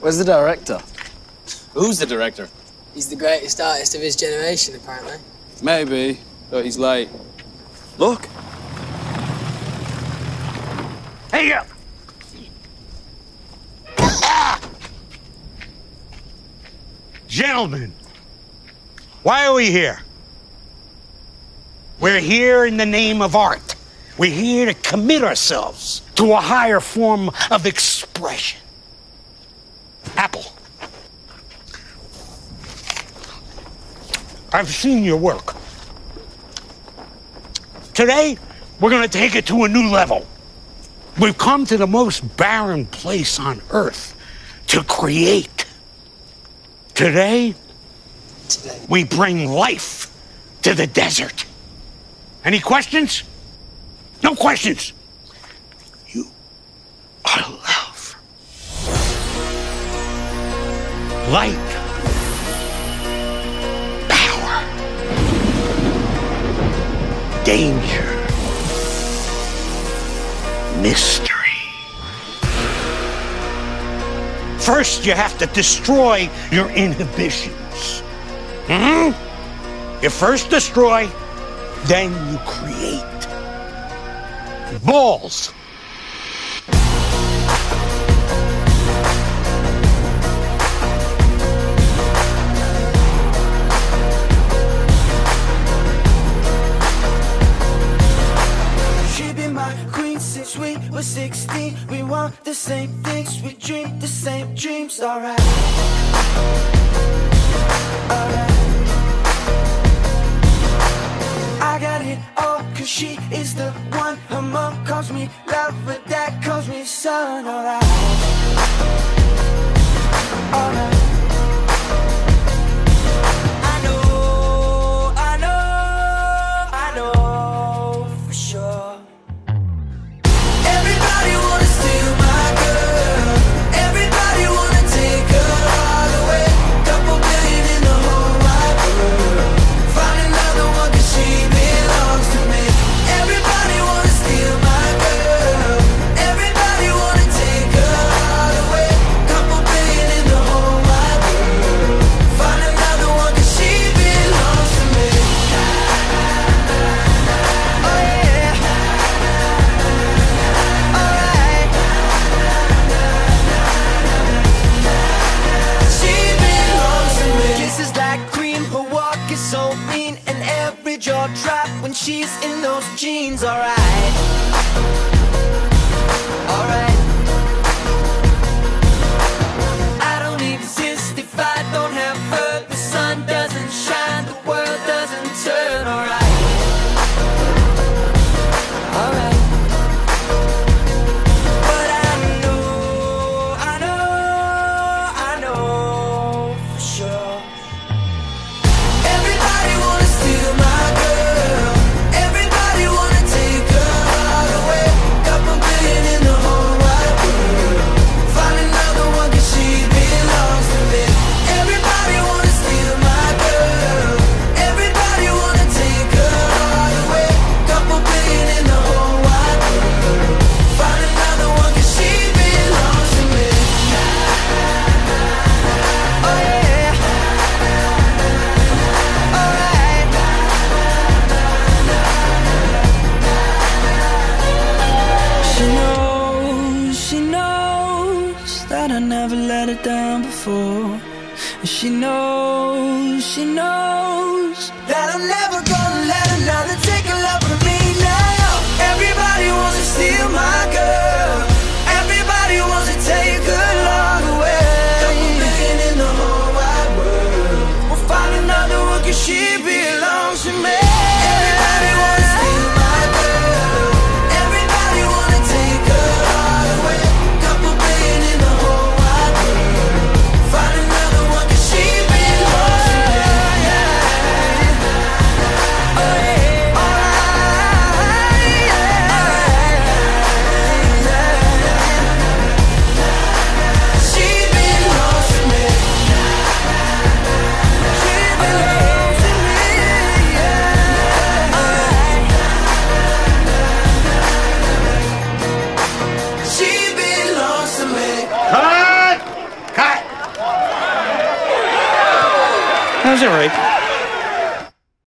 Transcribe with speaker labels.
Speaker 1: Where's the director?
Speaker 2: Who's the director?
Speaker 3: He's the greatest artist of his generation, apparently.
Speaker 2: Maybe, but he's late. Look.
Speaker 4: Hey, Gentlemen, why are we here? We're here in the name of art. We're here to commit ourselves to a higher form of expression. Apple, I've seen your work. Today, we're going to take it to a new level. We've come to the most barren place on Earth to create. Today, we bring life to the desert. Any questions? No questions. You are love. Light. Power. Danger. Mystery. First, you have to destroy your inhibitions. You first destroy, then you create. Balls.
Speaker 5: She be my queen since we were 16. We want the same things, we dream the same dreams. Alright. Alright. I got it all, cause she is the one. Her mom calls me love, but dad calls me son. Alright. Alright. I know for sure. Everybody wanna steal my girl. Everybody wanna take her all away. Couple billion in the whole wide world. Find another one cause she belongs to me. Everybody wanna steal my girl. Everybody wanna take her all away. Couple billion in the whole wide world. Find another one cause she belongs to me. Oh yeah. Alright. She belongs to me. Kisses like cream, her walk is so mean, and every jaw drop when she's in those jeans. Alright. Alright. I don't exist if I don't have her. The sun doesn't shine, the world doesn't turn. Alright. Alright. But I know for sure. Everybody wanna steal my girl. Everybody wanna take her all away. Couple billion in the whole wide world. Find another one cause she belongs to me. Everybody wanna steal my girl. Everybody wanna take her all away. Couple billion in the whole wide world. Find another one cause she belongs to me. Oh yeah. Alright. She knows that I never let her down before. And she knows that I'm never gonna let another take a love from me now. Everybody wants to steal my girl. Everybody wants to take her love away. Couple billion in the whole wide world. We'll find another one cause she belongs to me. Everybody wanna steal my girl. Everybody wanna take her all away. Couple billion in the whole wide world. Find another one cause she belongs to me.
Speaker 4: That's all right.